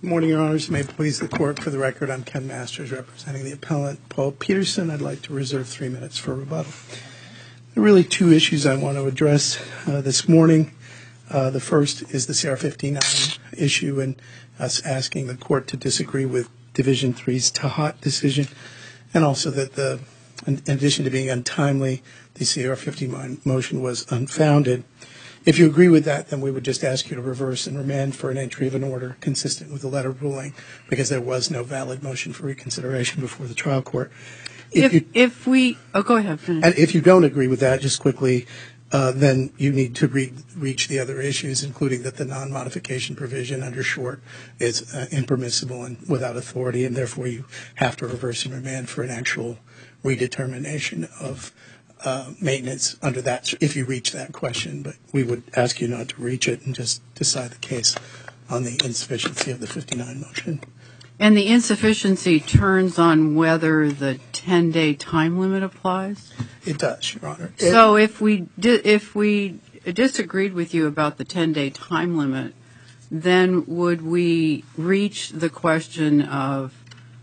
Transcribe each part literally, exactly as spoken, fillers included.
Good morning, Your Honors. May it please the Court, for the record, I'm Ken Masters, representing the appellant Paul Peterson. I'd like to reserve three minutes for rebuttal. There are really two issues I want to address uh, this morning. Uh, the first is the C R fifty-nine issue and us asking the Court to disagree with Division three's Tahat decision, and also that the, in addition to being untimely, the C R fifty-nine motion was unfounded. If you agree with that, then we would just ask you to reverse and remand for an entry of an order consistent with the letter ruling, because there was no valid motion for reconsideration before the trial court. If, If, you, if we, oh, go ahead. Finish. and if you don't agree with that, just quickly, uh, then you need to re- reach the other issues, including that the non-modification provision under Short is uh, impermissible and without authority, and therefore you have to reverse and remand for an actual redetermination of Uh, maintenance under that, if you reach that question. But we would ask you not to reach it and just decide the case on the insufficiency of the fifty-nine motion. And the insufficiency turns on whether the ten-day time limit applies? It does, Your Honor. So if we di- if we disagreed with you about the ten-day time limit, then would we reach the question of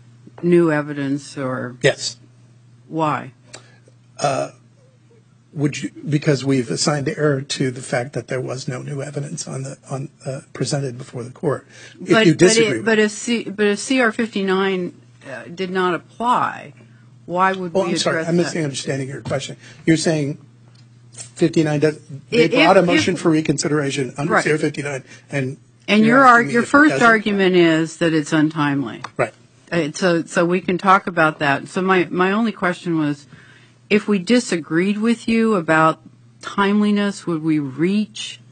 new evidence, or Yes. why? Uh, Would you, because we've assigned error to the fact that there was no new evidence on the on uh, presented before the court. If but, you disagree, but, it, but if C, but if C R fifty-nine uh, did not apply, why would oh, we I'm address sorry, I'm that? misunderstanding your question. You're saying fifty-nine does they If- brought a if- motion for reconsideration under Right. C R fifty-nine, and And you're your asking ar- me your if it first doesn't? argument is that it's untimely. Right. Uh, so so we can talk about that. So my, my only question was, if we disagreed with you about timeliness, would we reach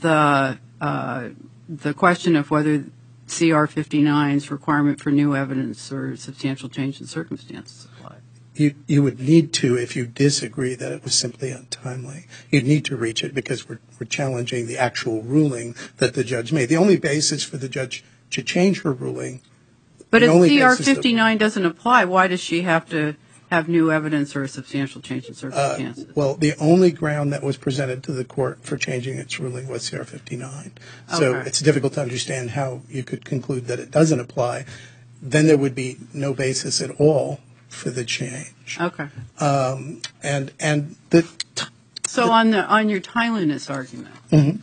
the uh, the question of whether C R fifty-nine's requirement for new evidence or substantial change in circumstances applied? You you would need to, if you disagree that it was simply untimely, you'd need to reach it, because we're we're challenging the actual ruling that the judge made. The only basis for the judge to change her ruling. But the if only C R basis that- fifty-nine doesn't apply, why does she have to have new evidence or a substantial change in Uh, circumstances? well, the only ground that was presented to the court for changing its ruling was C R fifty-nine. So Okay. it's difficult to understand how you could conclude that it doesn't apply. Then there would be no basis at all for the change. Okay. Um, and and the t- So on the on your timeliness argument, Mhm.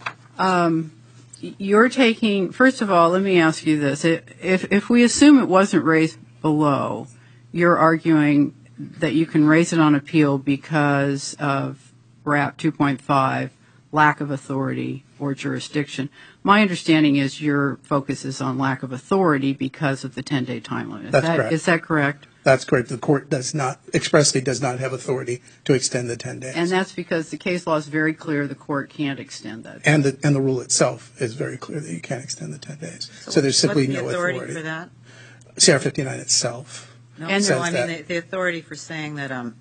um, you're taking. First of all, let me ask you this: if if we assume it wasn't raised below, you're arguing that you can raise it on appeal because of R A P two point five, lack of authority or jurisdiction. My understanding is your focus is on lack of authority because of the ten-day time limit. Is That's that, correct. Is that correct? That's correct. The court does not expressly does not have authority to extend the ten days. And that's because the case law is very clear. The court can't extend that. And the and the rule itself is very clear that you can't extend the ten days. So, there's simply what's the no authority, authority for that? C R fifty-nine itself. No, And so says I mean that. the, the authority for saying that um,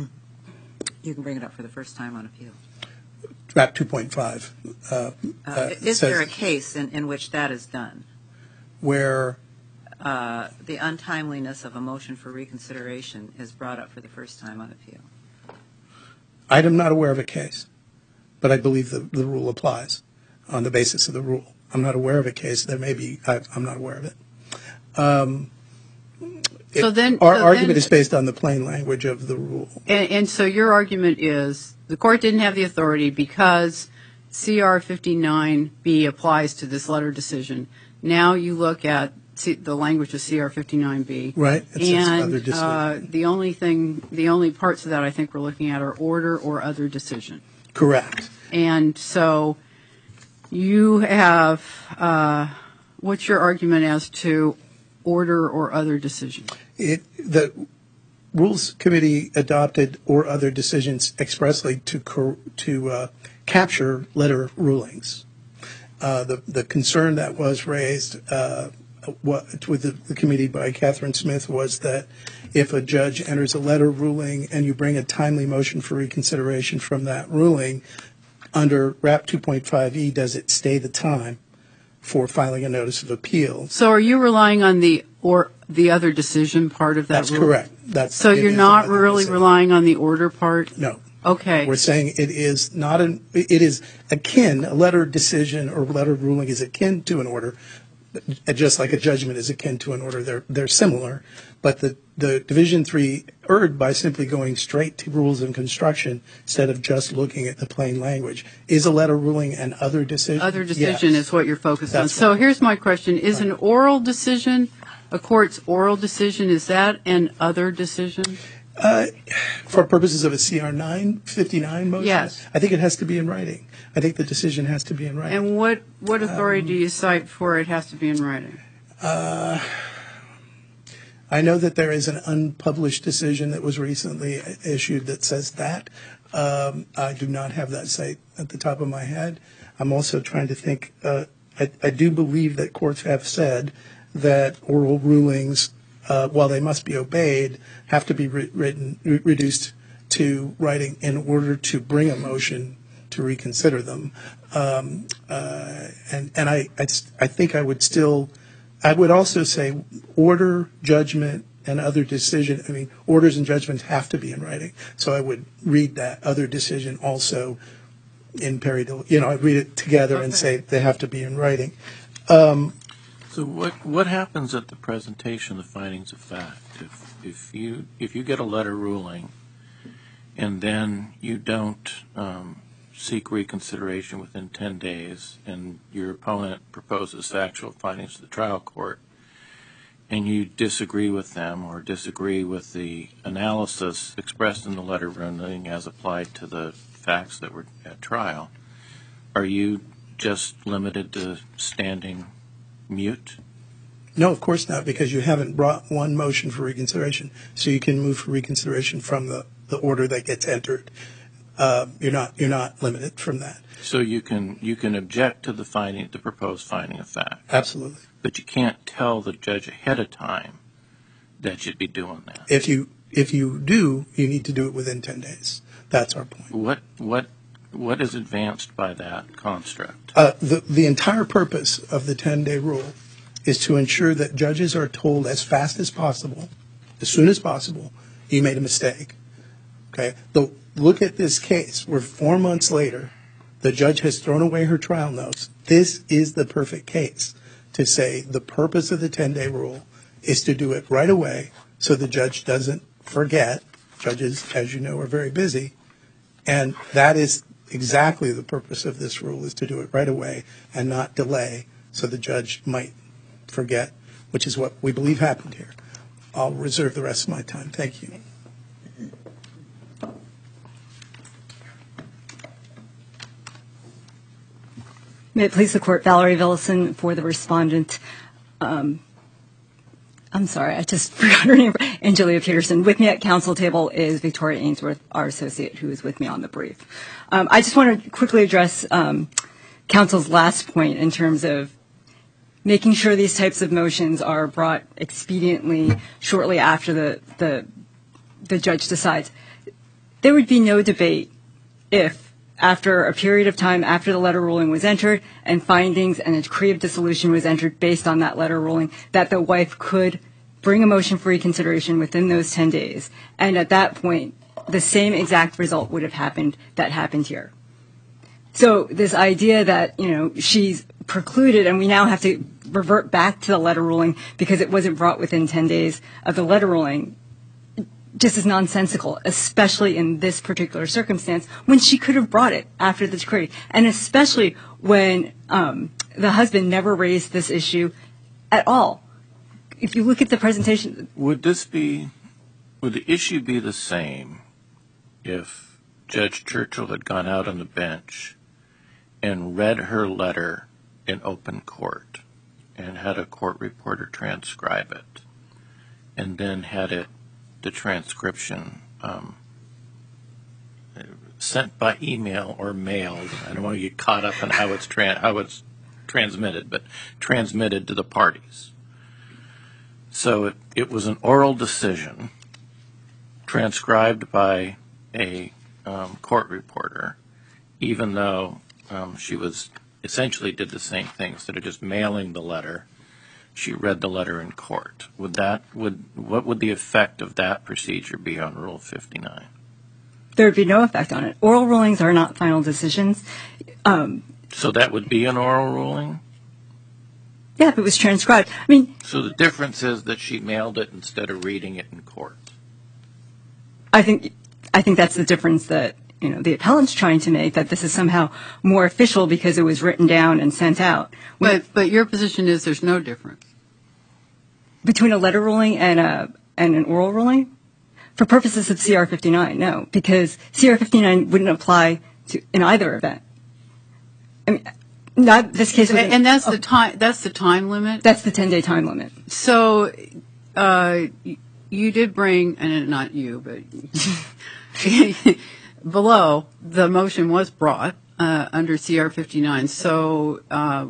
you can bring it up for the first time on appeal. R A P two point five. Uh, Uh, uh, is says there a case in, in which that is done? where Uh, the untimeliness of a motion for reconsideration is brought up for the first time on appeal. I am not aware of a case, but I believe the, the rule applies on the basis of the rule. I'm not aware of a case. There may be. I, I'm not aware of it. Um, So it- then- our so argument then- is based on the plain language of the rule. And, and so your argument is the court didn't have the authority because C R fifty-nine B applies to this letter decision. Now you look at C, the language of C R fifty-nine B. Right. It says other And decision. uh, the only thing, the only parts of that I think we're looking at are order or other decision. Correct. And so you have, uh, what's your argument as to order or other decision? It, the Rules Committee adopted or other decisions expressly to cor- to uh, capture letter rulings. Uh, the the concern that was raised uh, what, with the, the committee by Catherine Smith was that if a judge enters a letter ruling and you bring a timely motion for reconsideration from that ruling, under R A P two point five E, does it stay the time for filing a notice of appeal? So are you relying on the or the other decision part of that That's rule? correct. That's So it you're is not another really decision. relying on the order part? No. Okay. We're saying it is not an, it is akin, a letter decision or letter ruling is akin to an order. just like a judgment is akin to an order, they're they're similar. But the, the Division three erred by simply going straight to rules of construction instead of just looking at the plain language. Is a letter ruling an other decision? Other decision Yes. is what you're focused on. That's So right. here's my question. Is an oral decision, a court's oral decision, is that an other decision? For purposes of a C R nine fifty-nine motion? Yes. I think it has to be in writing. I think the decision has to be in writing. And what, what authority do you cite for it has to be in writing? I know that there is an unpublished decision that was recently issued that says that. Um, I do not have that cite at the top of my head. I'm also trying to think, uh, I, I do believe that courts have said that oral rulings, uh, while they must be obeyed, have to be re- written, re- reduced to writing in order to bring a motion to reconsider them. Um, uh, and and I, I, I think I would still, I would also say order, judgment, and other decision, I mean, orders and judgments have to be in writing. So I would read that other decision also in peri, you know, I'd read it together and Okay. say they have to be in writing. So what what happens at the presentation of the findings of fact if if you if you get a letter ruling and then you don't um, seek reconsideration within ten days and your opponent proposes factual findings to the trial court and you disagree with them or disagree with the analysis expressed in the letter ruling as applied to the facts that were at trial, are you just limited to standing mute? No, of course not, because you haven't brought one motion for reconsideration. So you can move for reconsideration from the, the order that gets entered. Uh, you're not you're not limited from that. So you can you can object to the finding, the proposed finding of fact, Absolutely. but you can't tell the judge ahead of time that you'd be doing that. If you if you do, you need to do it within ten days. That's our point. What what what is advanced by that construct? Uh, the the entire purpose of the ten-day rule is to ensure that judges are told as fast as possible, as soon as possible, you made a mistake. Okay. The, look at this case. We're four months later. The judge has thrown away her trial notes. This is the perfect case to say the purpose of the ten-day rule is to do it right away so the judge doesn't forget. Judges, as you know, are very busy. And that is exactly the purpose of this rule, is to do it right away and not delay so the judge might forget, which is what we believe happened here. I'll reserve the rest of my time. Thank you. May it please the Court, Valerie Villison for the respondent. Um, I'm sorry, I just forgot her name. Angelia Peterson. With me at council table is Victoria Ainsworth, our associate, who is with me on the brief. Um, I just want to quickly address um, council's last point in terms of making sure these types of motions are brought expediently shortly after the, the, the judge decides. There would be no debate if, after a period of time after the letter ruling was entered and findings and a decree of dissolution was entered based on that letter ruling, that the wife could bring a motion for reconsideration within those ten days. And at that point, the same exact result would have happened that happened here. So this idea that, you know, she's precluded and we now have to revert back to the letter ruling because it wasn't brought within ten days of the letter ruling just is nonsensical, especially in this particular circumstance when she could have brought it after the decree, and especially when um, the husband never raised this issue at all. If you look at the presentation, Would this be, would the issue be the same if Judge Churchill had gone out on the bench and read her letter in open court and had a court reporter transcribe it and then had it, the transcription um, sent by email or mailed? I don't want to get caught up in how it's tran- how it's transmitted, but transmitted to the parties. So it, it was an oral decision transcribed by a um, court reporter, even though um, she was essentially did the same thing. Instead of just mailing the letter, she read the letter in court. Would that would what would the effect of that procedure be on Rule fifty-nine? there would be no effect on it. Oral rulings are not final decisions. Um, So that would be an oral ruling? Yeah, if it was transcribed. I mean, So the difference is that she mailed it instead of reading it in court. I think I think that's the difference that, you know, the appellant's trying to make, that this is somehow more official because it was written down and sent out. But but your position is there's no difference. Between a letter ruling and a and an oral ruling? For purposes of C R fifty-nine, no, because C R fifty-nine wouldn't apply to in either event. I mean, not this case. And, and that's the time. That's the time limit. That's the ten-day time limit. So, uh, you did bring, and not you, but below the motion was brought uh, under C R fifty-nine. So, uh,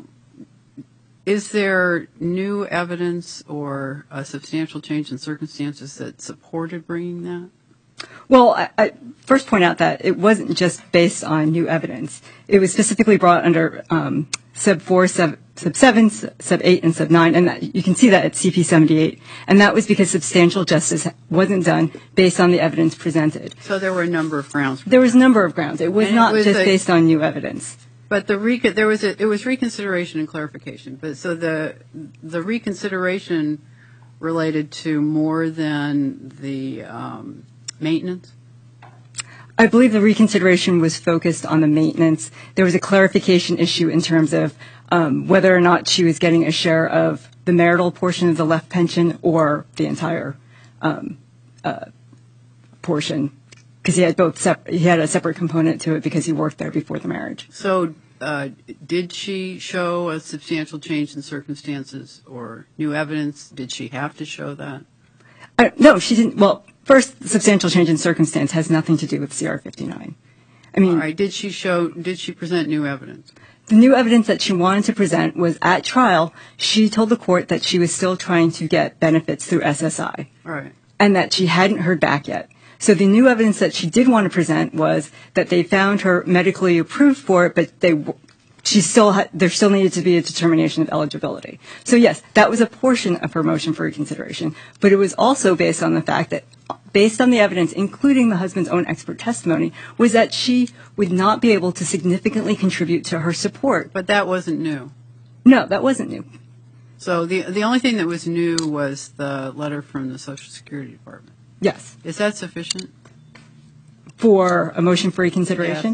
is there new evidence or a substantial change in circumstances that supported bringing that? Well, I, I first point out that it wasn't just based on new evidence. It was specifically brought under um, sub four, sub, sub seven, sub eight, and sub nine, and that, you can see that at C P seventy-eight. And that was because substantial justice wasn't done based on the evidence presented. So there were a number of grounds. For There was a number of grounds. It was And it not was just a- based on new evidence. But the recon- there was a, it was reconsideration and clarification. But so the the reconsideration related to more than the um, maintenance. I believe the reconsideration was focused on the maintenance. There was a clarification issue in terms of um, whether or not she was getting a share of the marital portion of the left pension or the entire um, uh, portion, because he had both. Sep- he had a separate component to it because he worked there before the marriage. So uh, did she show a substantial change in circumstances or new evidence? Did she have to show that? Uh, no, she didn't. Well, first, substantial change in circumstance has nothing to do with C R fifty-nine. I mean, All right. Did she show? Did she present new evidence? the new evidence that she wanted to present was at trial. She told the court that she was still trying to get benefits through S S I All right. and that she hadn't heard back yet. So the new evidence that she did want to present was that they found her medically approved for it, but they she still had, there still needed to be a determination of eligibility. So yes, that was a portion of her motion for reconsideration, but it was also based on the fact that, based on the evidence, including the husband's own expert testimony, was that she would not be able to significantly contribute to her support. But that wasn't new. No, that wasn't new. So the the only thing that was new was the letter from the Social Security Department. Yes. Is that sufficient? For a motion for reconsideration?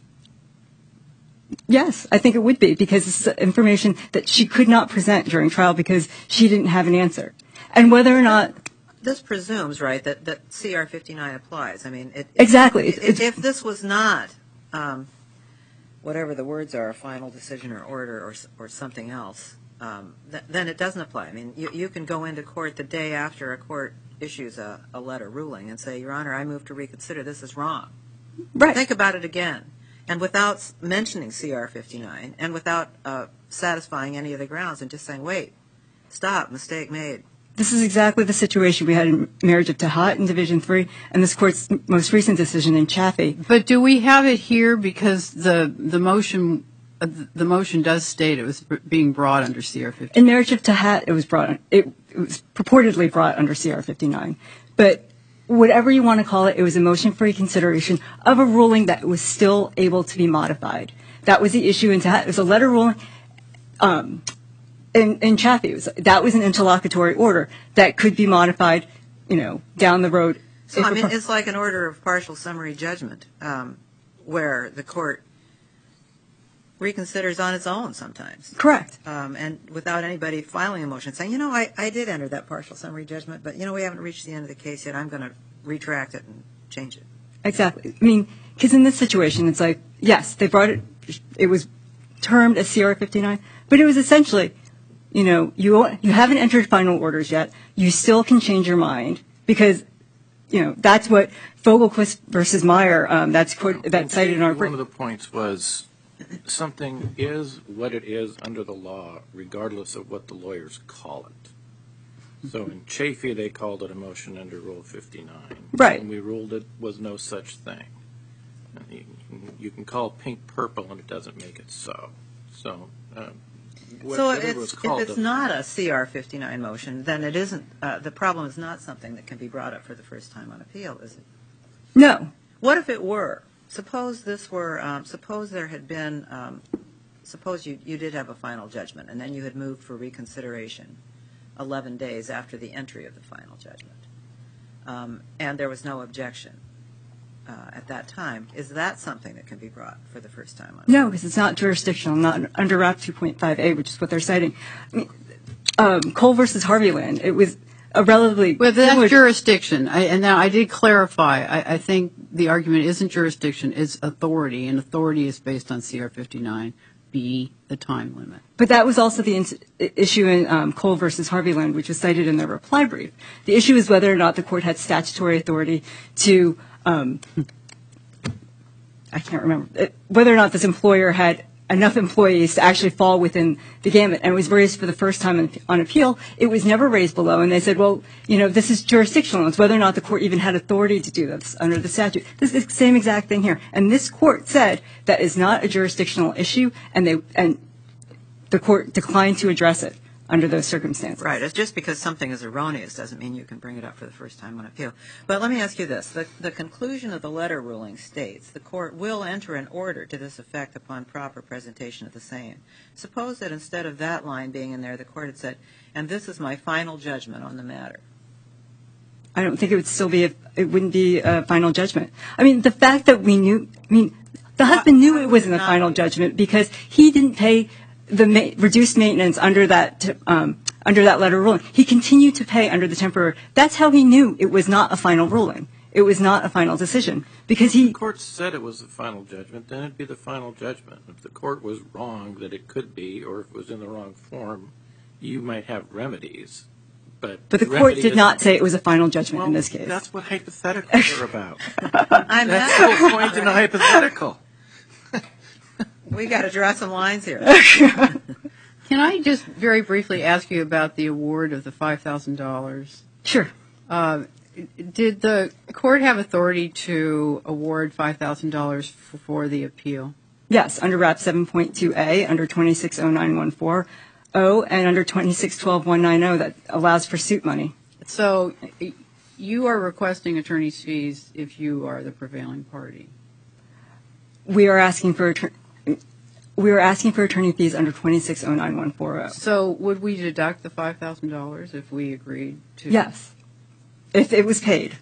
Yes, I think it would be, because it's information that she could not present during trial because she didn't have an answer. And whether or not... This presumes, right, that, that C R fifty-nine applies. I mean, it, Exactly. If, It's- if this was not, um, whatever the words are, a final decision or order or, s- or something else, um, th- then it doesn't apply. I mean, you, you can go into court the day after a court issues a, a letter ruling and say, Your Honor, I move to reconsider. This is wrong. Right. Think about it again. And without s- mentioning C R fifty-nine and without uh, satisfying any of the grounds and just saying, wait, stop, mistake made. This is exactly the situation we had in Marriage of Tahat in Division three and this court's most recent decision in Chaffee. But do we have it here because the the motion uh, the motion does state it was being brought under C R fifty? In Marriage of Tahat, it was brought, it, it was purportedly brought under C R fifty-nine. But whatever you want to call it, it was a motion for reconsideration of a ruling that was still able to be modified. That was the issue in Tahat. It was a letter ruling. Um, in, in Chaffee, it was, that was an interlocutory order that could be modified, you know, down the road. So, If I a mean, par- it's like an order of partial summary judgment um, where the court reconsiders on its own sometimes. Correct. Um, and without anybody filing a motion saying, you know, I, I did enter that partial summary judgment, but, you know, we haven't reached the end of the case yet. I'm going to retract it and change it. Exactly. I mean, because in this situation, it's like, yes, they brought it, it was termed as C R fifty-nine, but it was essentially, you know, you you haven't entered final orders yet. You still can change your mind because, you know, that's what Fogelquist versus Meyer, um, that's quote, that's cited in our One of brief. the points was something is what it is under the law, regardless of what the lawyers call it. So in Chafee, they called it a motion under Rule fifty-nine. Right. And we ruled it was no such thing. And you, can, you can call pink purple, and it doesn't make it so. So, uh, So whatever it's, it was if called, it's doesn't- not a C R fifty-nine motion, then it isn't, uh, the problem is not something that can be brought up for the first time on appeal, is it? No. What if it were? Suppose this were, um, suppose there had been um, suppose you, you did have a final judgment, and then you had moved for reconsideration eleven days after the entry of the final judgment, um, and there was no objection uh, at that time. Is that something that can be brought for the first time on? No, because it's not jurisdictional, not under R A P two point five A, which is what they're citing. I mean, um, Cole versus Harveyland, it was a relatively Well, that's similar- jurisdiction. I, and now I did clarify. I, I think the argument isn't jurisdiction, it's authority, and authority is based on C R fifty-nine B, the time limit. But that was also the ins- issue in um, Cole versus Harveyland, which was cited in their reply brief. The issue is whether or not the court had statutory authority to, um, I can't remember, uh, whether or not this employer had enough employees to actually fall within the gamut, and it was raised for the first time on, on appeal. It was never raised below, and they said, well, you know, this is jurisdictional. It's whether or not the court even had authority to do this under the statute. This is the same exact thing here. And this court said that is not a jurisdictional issue, and they and the court declined to address it under those circumstances. Right. It's just because something is erroneous doesn't mean you can bring it up for the first time on appeal. But let me ask you this. The, the conclusion of the letter ruling states the court will enter an order to this effect upon proper presentation of the same. Suppose that instead of that line being in there, the court had said, and this is my final judgment on the matter. I don't think it would still be, a, it wouldn't be a final judgment. I mean, the fact that we knew, I mean, the husband knew it wasn't a final judgment because he didn't pay the ma- reduced maintenance under that um, under that letter ruling. He continued to pay under the temporary. That's how he knew it was not a final ruling. It was not a final decision because he. If the court said it was the final judgment, then it'd be the final judgment. If the court was wrong that it could be, or if it was in the wrong form, you might have remedies. But, But the remedy court did isn't- not say it was a final judgment well, in this case. That's what hypotheticals are about. I'm That's the whole point in a hypothetical. We got to draw some lines here. Can I just very briefly ask you about the award of the five thousand dollars? Sure. Uh, did the court have authority to award five thousand dollars for the appeal? Yes, under R A P seven point two A, under twenty-six oh nine one four oh, and under twenty-six twelve one ninety that allows for suit money. So you are requesting attorney's fees if you are the prevailing party. We are asking for attor- we are asking for attorney fees under twenty-six oh nine one four oh. So would we deduct the five thousand dollars if we agreed to? Yes, if it was paid.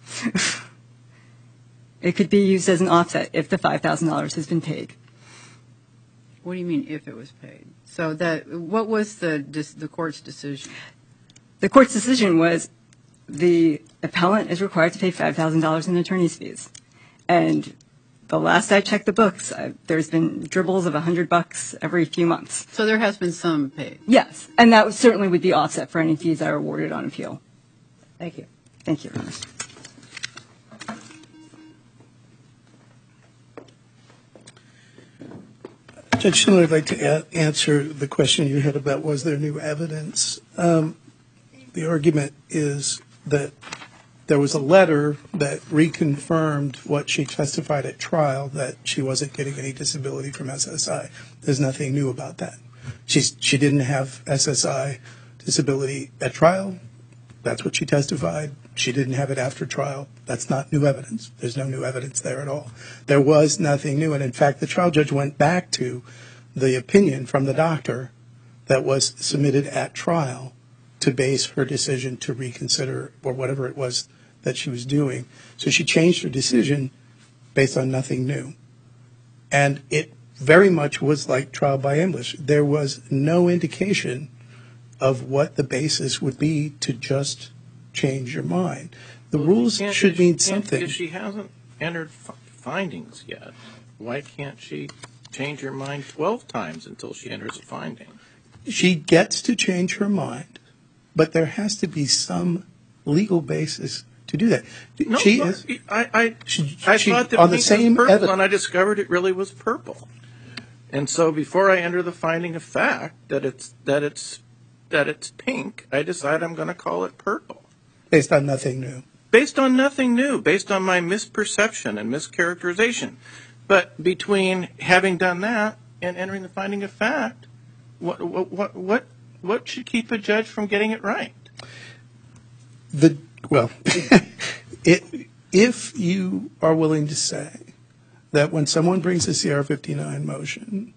It could be used as an offset if the five thousand dollars has been paid. What do you mean if it was paid? So that what was the the court's decision? The court's decision was the appellant is required to pay five thousand dollars in attorney's fees. And the last I checked the books, I, there's been dribbles of one hundred bucks every few months. So there has been some paid. Yes, and that certainly would be offset for any fees that are awarded on appeal. Thank you. Thank you, Your Honor. Judge Schindler, I'd like to a- answer the question you had about was there new evidence. Um, the argument is that there was a letter that reconfirmed what she testified at trial, that she wasn't getting any disability from S S I. There's nothing new about that. She's, she didn't have S S I disability at trial. That's what she testified. She didn't have it after trial. That's not new evidence. There's no new evidence there at all. There was nothing new. And in fact, the trial judge went back to the opinion from the doctor that was submitted at trial to base her decision to reconsider or whatever it was that she was doing. So she changed her decision based on nothing new. And it very much was like trial by ambush. There was no indication of what the basis would be to just change your mind. The rules Can't- should if- mean can't- something. If she hasn't entered f- findings yet, why can't she change her mind twelve times until she enters a finding? She gets to change her mind, but there has to be some legal basis to do that. No, she look, is. I, I, She, I she- thought that on the pink same was purple, evidence. and I discovered it really was purple. And so before I enter the finding of fact that it's that it's that it's pink, I decide I'm going to call it purple. Based on nothing new. Based on nothing new, based on my misperception and mischaracterization. But between having done that and entering the finding of fact, what what what what, what should keep a judge from getting it right? The well, it, if you are willing to say that when someone brings a C R fifty-nine motion,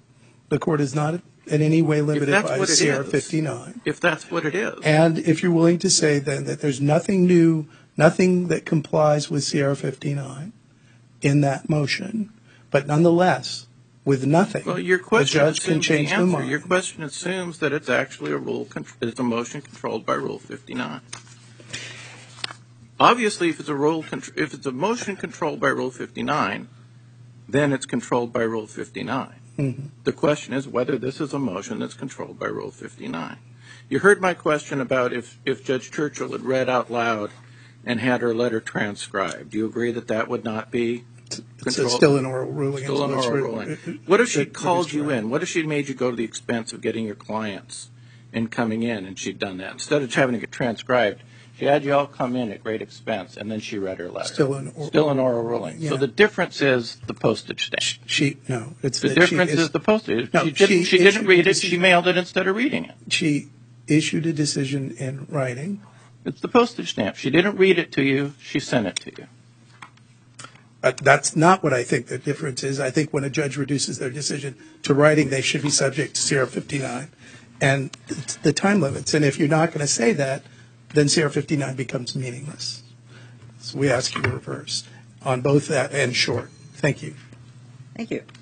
The court is not in any way limited that's by what it C R is. fifty-nine. If that's what it is. And if you're willing to say then that there's nothing new, nothing that complies with C R fifty-nine in that motion, but nonetheless, with nothing, Well, your the question judge can assumes change the the answer. mind. Your question assumes that it's actually a rule, con- it's a motion controlled by Rule fifty-nine. Obviously, if it's a rule, contr- if it's a motion controlled by Rule fifty-nine, then it's controlled by Rule fifty-nine. Mhm. The question is whether this is a motion that's controlled by Rule fifty-nine. You heard my question about if, if Judge Churchill had read out loud and had her letter transcribed. Do you agree that that would not be It's controlled? still an oral ruling. Still an until it's oral re- ruling. What if she it- called reduced you to- in? What if she made you go to the expense of getting your clients and coming in, and she'd done that? Instead of having to get transcribed, she had you all come in at great expense, and then she read her letter. Still an oral. Still an oral ruling. So Yeah. the difference is the postage stamp. She, no, it's The that she difference is- is the postage. No, She didn't, she she didn't issued read a it, she decision. mailed it instead of reading it. She issued a decision in writing. It's the postage stamp. She didn't read it to you, she sent it to you. Uh, That's not what I think the difference is. I think when a judge reduces their decision to writing, they should be subject to C R fifty-nine and it's the time limits. And if you're not going to say that, then C R fifty-nine becomes meaningless. So we ask you to reverse on both that and short. Thank you. Thank you.